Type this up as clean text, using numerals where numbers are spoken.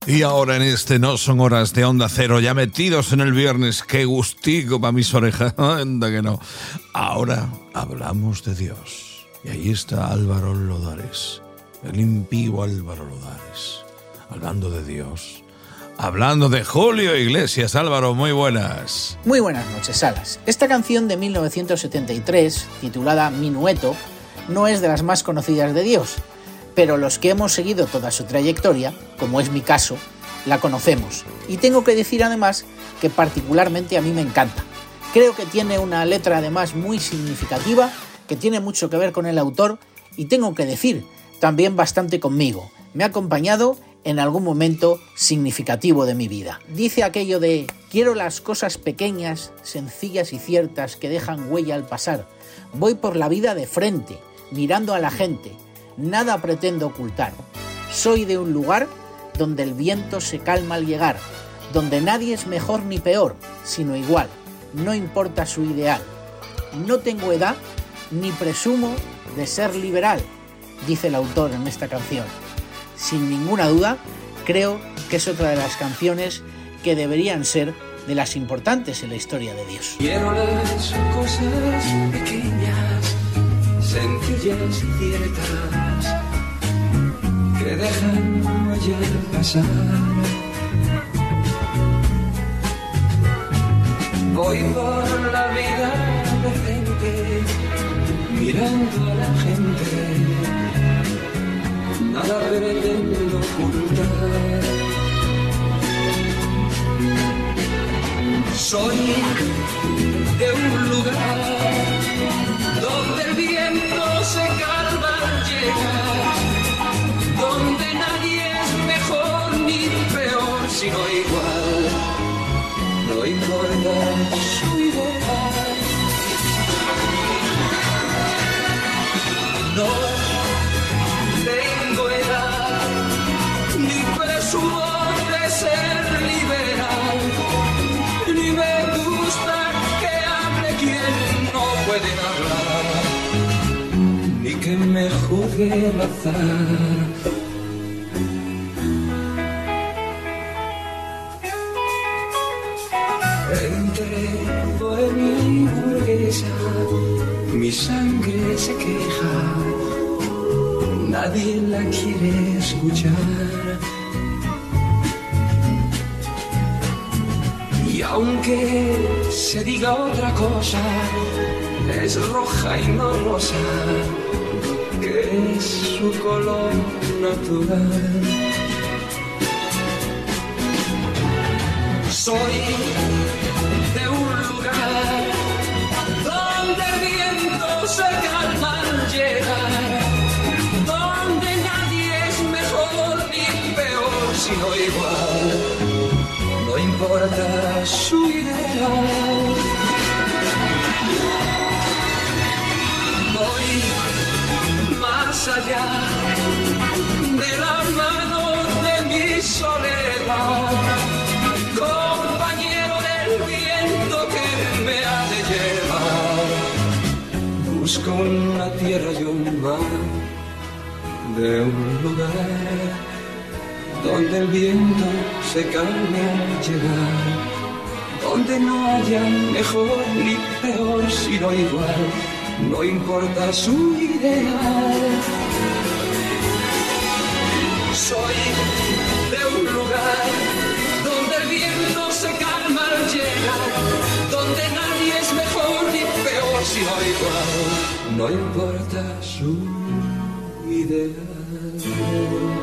Y ahora en este No Son Horas de Onda Cero, ya metidos en el viernes, qué gustico para mis orejas, anda que no. Ahora hablamos de Dios. Y ahí está Álvaro Lodares, el impío Álvaro Lodares, hablando de Dios, hablando de Julio Iglesias. Álvaro, muy buenas. Muy buenas noches, Salas. Esta canción de 1973, titulada Minueto, no es de las más conocidas de Dios, pero los que hemos seguido toda su trayectoria, como es mi caso, la conocemos. Y tengo que decir además que particularmente a mí me encanta. Creo que tiene una letra además muy significativa, que tiene mucho que ver con el autor y tengo que decir, también bastante conmigo. Me ha acompañado en algún momento significativo de mi vida. Dice aquello de: quiero las cosas pequeñas, sencillas y ciertas que dejan huella al pasar. Voy por la vida de frente, mirando a la gente. Nada pretendo ocultar. Soy de un lugar donde el viento se calma al llegar, donde nadie es mejor ni peor, sino igual. No importa su ideal. No tengo edad ni presumo de ser liberal, dice el autor en esta canción. Sin ninguna duda, creo que es otra de las canciones que deberían ser de las importantes en la historia de Dios. Quiero las cosas pequeñas, sencillas y ciertas, que dejan huella al pasar. Voy por la vida de frente, mirando a la gente, nada pretendo ocultar. Soy de un lugar donde el viento se calma al llegar, donde nadie es mejor ni peor, sino igual. No importa su ideal. No tengo edad ni presumo de ser liberal, ni me gusta que hable quien no puede hablar, ni que me juzgue el azar. Entre bohemia y burguesa, mi sangre se queja, nadie la quiere escuchar. Y aunque se diga otra cosa, es roja y no rosa, que es su color natural. Soy de un lugar donde el viento se calma al llegar, donde nadie es mejor ni peor, sino igual. No importa su ideal. Voy más allá de la mano de mi soledad, compañero del viento que me ha de llevar. Busco una tierra y un mar, de un lugar donde el viento se calme al llegar, donde no haya mejor ni peor, sino igual. No importa su ideal. Soy de un lugar donde el viento se calma al llegar, donde nadie es mejor ni peor, sino igual. No importa su ideal.